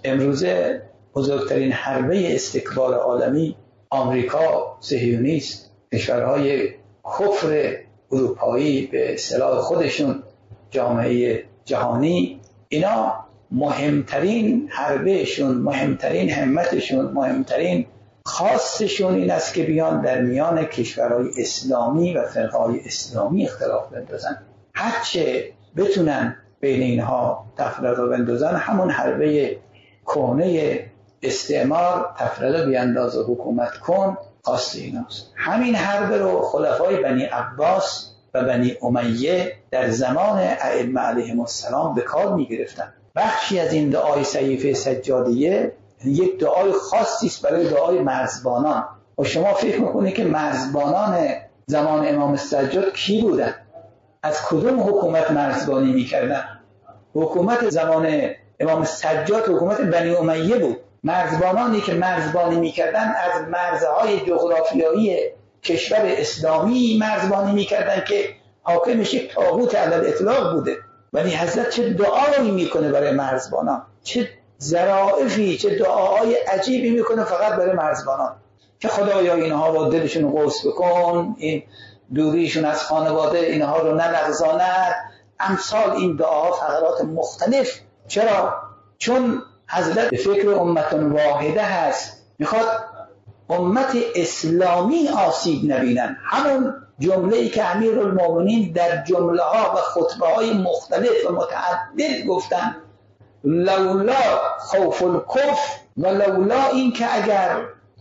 امروزه بزرگترین حربه استکبار عالمی آمریکا، صهیونیست، کشورهای کفر اروپایی به اصطلاح خودشون جامعه جهانی، اینا مهمترین حربهشون، مهمترین همتشون، مهمترین خواستشون این است که بیان در میان کشورهای اسلامی و فرقهای اسلامی اختلاف بندازن. هرچه بتونن بین اینها تفرقه بندازن، همون حربه کهنه استعمار، تفرقه بیانداز و حکومت کن، خواست ایناست. همین حربه رو خلفای بنی عباس و بنی امیه در زمان ائمه علیهم السلام به کار می‌گرفتن. بخشی از این دعای صحیفه سجادیه یک دعای خاصی است برای دعای مرزبانان. و شما فکر میکنید که مرزبانان زمان امام سجاد کی بودن؟ از کدوم حکومت مرزبانی میکردن؟ حکومت زمان امام سجاد حکومت بنی امیه بود. مرزبانانی که مرزبانی میکردن از مرزهای جغرافیایی کشور اسلامی مرزبانی میکردن که حاکمش یک طاغوت علی الاطلاق بوده. ولی حضرت چه دعایی میکنه برای مرزبانان، چه ظرافی، چه دعاهای عجیبی میکنه فقط برای مرزبانان که خدایا اینها رو دلشون قوس بکن، این دوریشون از خانواده اینها رو نلغزاند. امثال این دعاها فقرات مختلف. چرا؟ چون حضرت به فکر امت واحده هست، میخواد امت اسلامی آسیب نبینن. همون جمله‌ای که امیرالمومنین در جمله ها و خطبه های مختلف و متعدد گفتن، لولا خوف الکفر و لولا این که اگر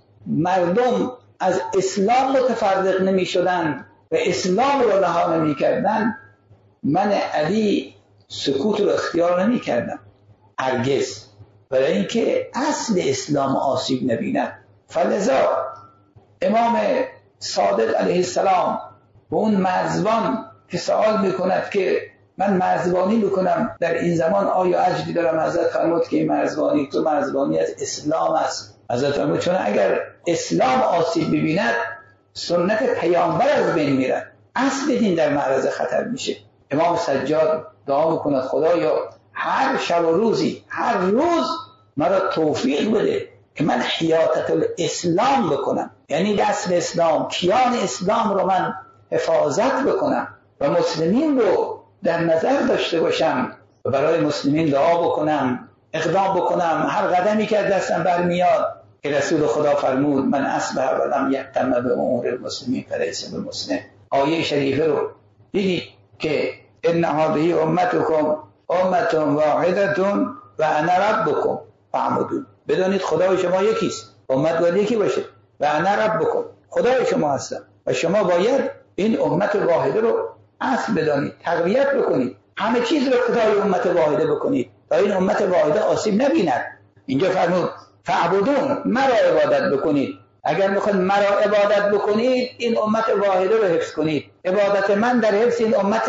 مردم از اسلام متفرق نمی شدن و اسلام رو رها نمی کردن، من علی سکوت رو اختیار نمی کردم هرگز، برای اینکه اصل اسلام آسیب نبیند. فلذا امام صادق علیه السلام به اون مرزبان که سوال میکند که من مرزبانی میکنم در این زمان، آیا اجری دارم؟ حضرت فرمود که این مرزبانی تو مرزبانی از اسلام است. حضرت فرمود چون اگر اسلام آسیب ببیند سنت پیامبر از بین میرد، اصل دین در معرض خطر میشه. امام سجاد دعا میکند خدایا هر شب و روزی، هر روز مرا توفیق بده که من حیاطت الاسلام بکنم، یعنی اصل اسلام، کیان اسلام رو من حفاظت بکنم و مسلمین رو در نظر داشته باشم و برای مسلمین دعا بکنم، اقدام بکنم هر قدمی که دستم برمیاد. که رسول خدا فرمود من اصبح ولم یهتم به امور المسلمین فلیس بمسلم. آیه شریفه رو دیدید که ان هذه امتکم امة واحدة و انا ربکم فاعبدون. بدانید خدای شما یکیست، امت باید یکی باشه. و انا ربکم، خدای شما هستم و شما باید این امت واحده رو اصل بدانید، تقویت بکنید، همه چیز رو خدای امت واحده بکنید تا این امت واحده آسیب نبیند. اینجا فرمود فاعبدون، مرا عبادت بکنید. اگر میخواید مرا عبادت بکنید این امت واحده رو حفظ کنید. عبادت من در حفظ این امت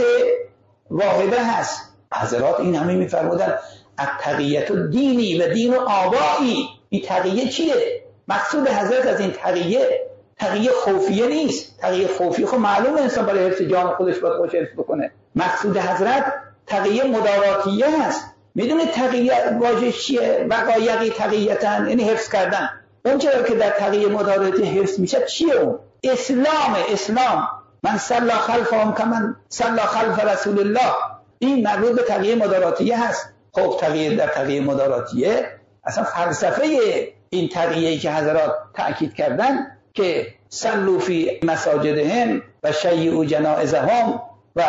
واحده هست. حضرات این همه میفرمودن التقیة دینی و دین و آبایی. این تقیه چیه؟ مقصود حضرت از این تقیه خوفیه نیست. تقیه خوفی خب معلومه انسان برای حفظ جان خودش باید خوش حفظ بکنه. مقصود حضرت تقیه مداراتیه هست. میدونید تقیه واژه چیه؟ وقایقی تقیتن یعنی حفظ کردن. اون چرا که در تقیه مداراتی حفظ میشه چیه اون؟ اسلام. من صلی خلفهم کمن صلی خلف رسول الله. این مربوط به تقیه مداراتیه هست. خب تقیه در تقیه مداراتیه اصلا فلسفه این تقیه‌ای که حضرات تأکید کردن که صلوا فی مساجدهم و شیعوا جنائزهم و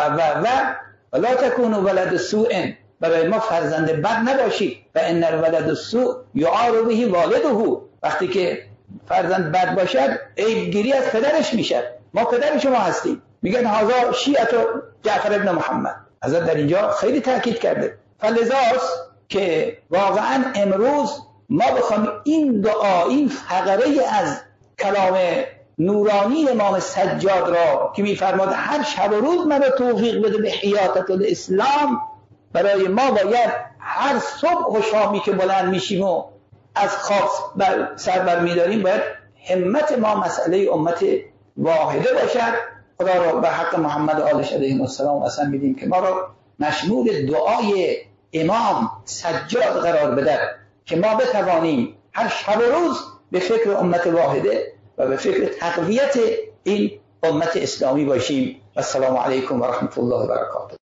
لا تکونوا ولد سوء، برای ما فرزند بد نباشید. و ان الولد السوء یعار به والده، وقتی که فرزند بد باشد عیب گیری از پدرش میشه. ما پدر شما هستیم. میگن هذا شیعه جعفر ابن محمد. حضرت در اینجا خیلی تاکید کرده. فلذاست که واقعا امروز ما بخوام این دعا، این فقره از کلام نورانی امام سجاد را که میفرماد هر شب و روز مرا توفیق بده به حیاطت الاسلام، برای ما باید هر صبح و شامی که بلند میشیم و از خواب سر بر میداریم باید همت ما مسئله امت واحده باشد. خدا را به حق محمد و آلش علیهم السلام اصلا میدیم که ما را مشمول دعای امام سجاد قرار بده که ما بتوانیم هر شب و روز به فکر امت واحده و به فکر تقویت این امت اسلامی باشیم. السلام علیکم و رحمت الله و برکاته.